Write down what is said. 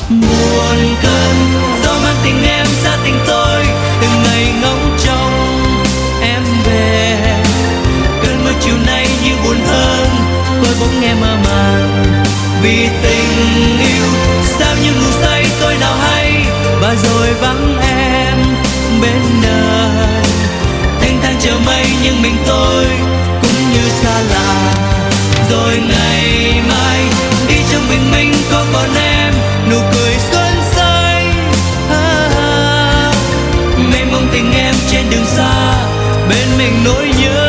Buồn cơn gió mang tình em xa tình tôi, từng ngày ngóng trông em về. Cơn mưa chiều nay như buồn hơn, tôi bỗng nghe mơ màng. Vì tình yêu sao như ngủ say tôi nào hay, và rồi vắng em bên đời. Thanh thang chờ mây nhưng mình tôi cũng như xa lạ. Rồi ngày mai đi trong bình minh có còn em, nụ cười xuân xanh. Mênh mông tình em trên đường xa, bên mình nỗi nhớ.